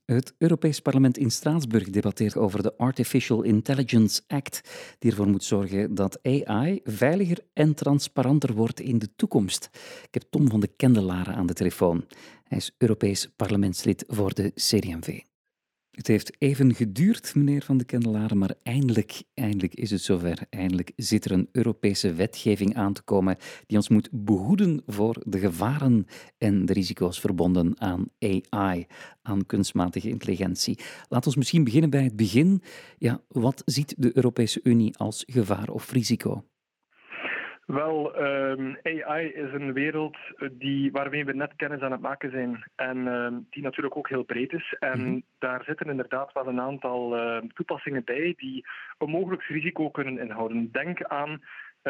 Het Europees Parlement in Straatsburg debatteert over de Artificial Intelligence Act, die ervoor moet zorgen dat AI veiliger en transparanter wordt in de toekomst. Ik heb Tom van de Kendelare aan de telefoon. Hij is Europees parlementslid voor de CD&V. Het heeft even geduurd, meneer Van de Kendelare, maar eindelijk is het zover. Eindelijk zit er een Europese wetgeving aan te komen die ons moet behoeden voor de gevaren en de risico's verbonden aan AI, aan kunstmatige intelligentie. Laten we misschien beginnen bij het begin. Ja, wat ziet de Europese Unie als gevaar of risico? Wel, AI is een wereld waarmee we net kennis aan het maken zijn en die natuurlijk ook heel breed is. En daar zitten inderdaad wel een aantal toepassingen bij die een mogelijk risico kunnen inhouden. Denk aan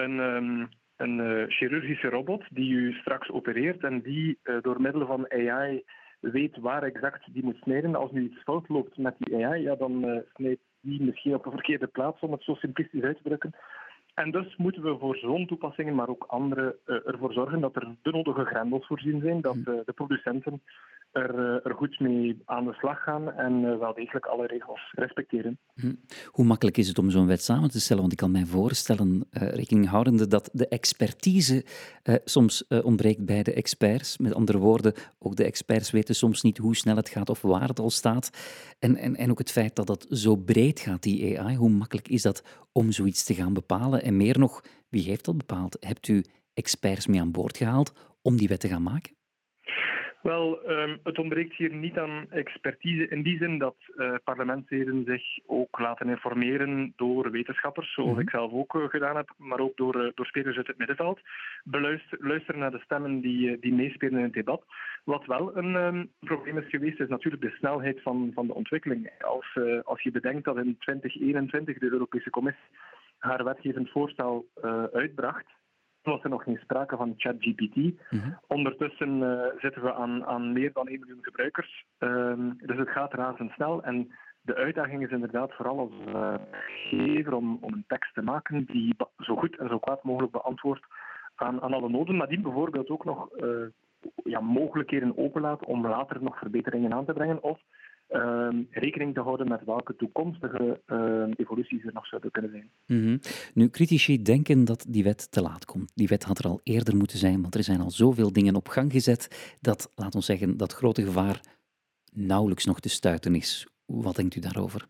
een chirurgische robot die u straks opereert en die door middel van AI weet waar exact die moet snijden. Als nu iets fout loopt met die AI, ja, dan snijdt die misschien op een verkeerde plaats, om het zo simplistisch uit te drukken. En dus moeten we voor zo'n toepassingen, maar ook andere, ervoor zorgen dat er de nodige grendels voorzien zijn, dat de producenten er goed mee aan de slag gaan en wel degelijk alle regels respecteren. Hoe makkelijk is het om zo'n wet samen te stellen? Want ik kan mij voorstellen, rekening houdende, dat de expertise soms ontbreekt bij de experts. Met andere woorden, ook de experts weten soms niet hoe snel het gaat of waar het al staat. En ook het feit dat dat zo breed gaat, die AI, hoe makkelijk is dat om zoiets te gaan bepalen? En meer nog, wie heeft dat bepaald? Hebt u experts mee aan boord gehaald om die wet te gaan maken? Wel, het ontbreekt hier niet aan expertise in die zin dat parlementsleden zich ook laten informeren door wetenschappers, zoals ik zelf ook gedaan heb, maar ook door spelers uit het middenveld. Luisteren naar de stemmen die meespelen in het debat. Wat wel een probleem is geweest, is natuurlijk de snelheid van de ontwikkeling. Als je bedenkt dat in 2021 de Europese Commissie haar wetgevend voorstel uitbracht, was er nog geen sprake van ChatGPT. Ondertussen zitten we aan meer dan 1 miljoen gebruikers. Dus het gaat razendsnel. En de uitdaging is inderdaad vooral als gever om een tekst te maken die zo goed en zo kwaad mogelijk beantwoordt aan alle noden, maar die bijvoorbeeld ook nog mogelijkheden openlaat om later nog verbeteringen aan te brengen of rekening te houden met welke toekomstige evoluties er nog zouden kunnen zijn. Nu, critici denken dat die wet te laat komt. Die wet had er al eerder moeten zijn, want er zijn al zoveel dingen op gang gezet dat, laat ons zeggen, dat grote gevaar nauwelijks nog te stuiten is. Wat denkt u daarover?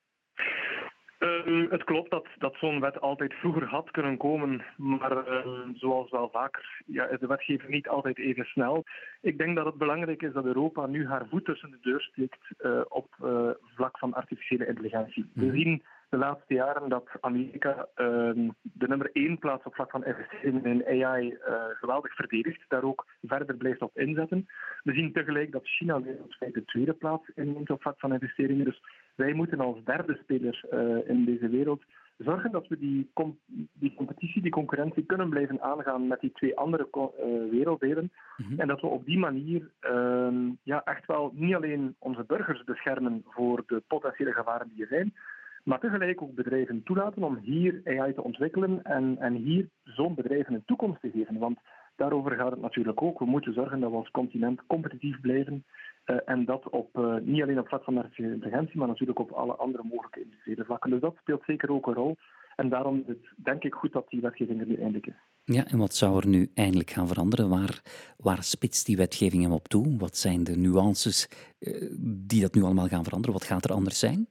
Het klopt dat zo'n wet altijd vroeger had kunnen komen, maar zoals wel vaker is de wetgeving niet altijd even snel. Ik denk dat het belangrijk is dat Europa nu haar voet tussen de deur steekt op vlak van artificiële intelligentie. We zien de laatste jaren dat Amerika de nummer 1 plaats op vlak van investeringen in AI geweldig verdedigt, daar ook verder blijft op inzetten. We zien tegelijk dat China wereldwijd de tweede plaats inneemt op vlak van investeringen. Dus wij moeten als derde speler in deze wereld zorgen dat we die competitie, die concurrentie kunnen blijven aangaan met die twee andere werelddelen. En dat we op die manier echt wel niet alleen onze burgers beschermen voor de potentiële gevaren die er zijn, maar tegelijk ook bedrijven toelaten om hier AI te ontwikkelen en hier zo'n bedrijven een toekomst te geven. Want daarover gaat het natuurlijk ook. We moeten zorgen dat we als continent competitief blijven. En dat niet alleen op vlak van artificiële intelligentie, maar natuurlijk op alle andere mogelijke industriële vlakken. Dus dat speelt zeker ook een rol. En daarom is het denk ik goed dat die wetgeving er nu eindelijk is. Ja, en wat zou er nu eindelijk gaan veranderen? Waar spitst die wetgeving hem op toe? Wat zijn de nuances die dat nu allemaal gaan veranderen? Wat gaat er anders zijn?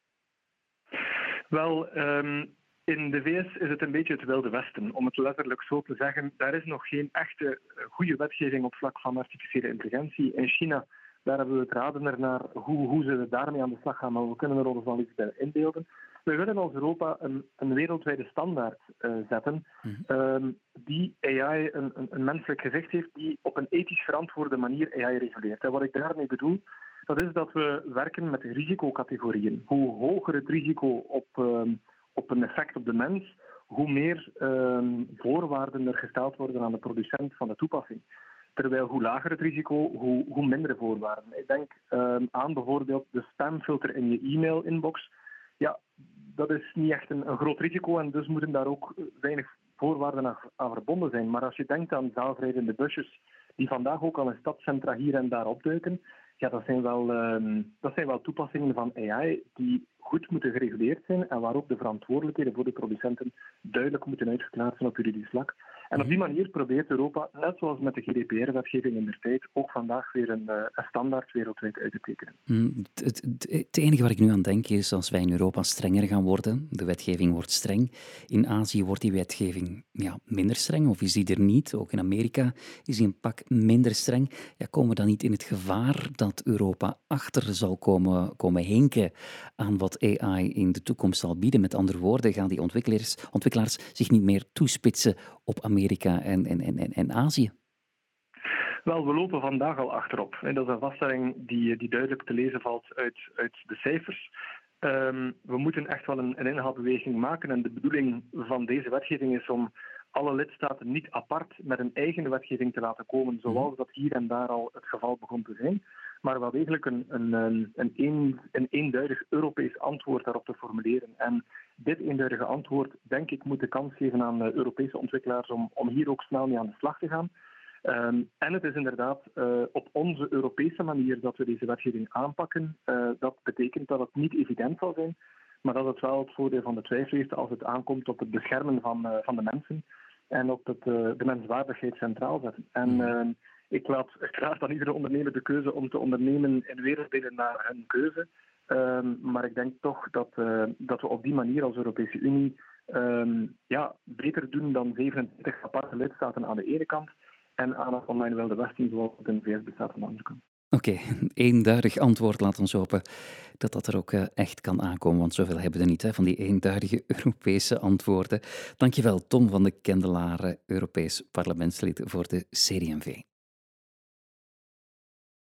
Wel, in de VS is het een beetje het Wilde Westen, om het letterlijk zo te zeggen. Daar is nog geen echte goede wetgeving op vlak van artificiële intelligentie. In China, daar hebben we het raden ernaar hoe ze daarmee aan de slag gaan, maar we kunnen er ons wel iets bij inbeelden. We willen als Europa een wereldwijde standaard zetten die AI een menselijk gezicht heeft, die op een ethisch verantwoorde manier AI reguleert. En wat ik daarmee bedoel, dat is dat we werken met risicocategorieën. Hoe hoger het risico op een effect op de mens, hoe meer voorwaarden er gesteld worden aan de producent van de toepassing. Terwijl hoe lager het risico, hoe minder voorwaarden. Ik denk aan bijvoorbeeld de spamfilter in je e-mail-inbox. Ja, dat is niet echt een groot risico en dus moeten daar ook weinig voorwaarden aan verbonden zijn. Maar als je denkt aan zelfrijdende busjes die vandaag ook al in stadcentra hier en daar opduiken, ja, dat zijn wel toepassingen van AI die goed moeten gereguleerd zijn en waar ook de verantwoordelijkheden voor de producenten duidelijk moeten uitgeklaard zijn op juridisch vlak. En op die manier probeert Europa, net zoals met de GDPR-wetgeving in de tijd, ook vandaag weer een standaard wereldwijd uit te tekenen. Het enige waar ik nu aan denk is als wij in Europa strenger gaan worden, de wetgeving wordt streng, in Azië wordt die wetgeving minder streng of is die er niet, ook in Amerika is die een pak minder streng. Ja, komen we dan niet in het gevaar dat Europa achter zal komen hinken aan wat AI in de toekomst zal bieden? Met andere woorden, gaan die ontwikkelaars zich niet meer toespitsen op Amerika en Azië? Wel, we lopen vandaag al achterop. En dat is een vaststelling die duidelijk te lezen valt uit de cijfers. We moeten echt wel een inhaalbeweging maken. En de bedoeling van deze wetgeving is om alle lidstaten niet apart met een eigen wetgeving te laten komen, zoals dat hier en daar al het geval begon te zijn, maar wel degelijk een eenduidig Europees antwoord daarop te formuleren. En dit eenduidige antwoord, denk ik, moet de kans geven aan Europese ontwikkelaars om hier ook snel mee aan de slag te gaan. En het is inderdaad op onze Europese manier dat we deze wetgeving aanpakken. Dat betekent dat het niet evident zal zijn, maar dat het wel het voordeel van de twijfel heeft als het aankomt op het beschermen van de mensen en op de menswaardigheid centraal zetten. En ik laat uiteraard aan iedere ondernemer de keuze om te ondernemen in werelddelen naar hun keuze. Maar ik denk toch dat we op die manier als Europese Unie beter doen dan 27 aparte lidstaten aan de ene kant en aan het online Wilde Westen zoals het in de VS bestaat aan de andere kant. Oké, een eenduidig antwoord. Laat ons hopen dat er ook echt kan aankomen, want zoveel hebben we er niet, hè, van die eenduidige Europese antwoorden. Dankjewel, Tom van de Kendelare, Europees parlementslid voor de CD&V.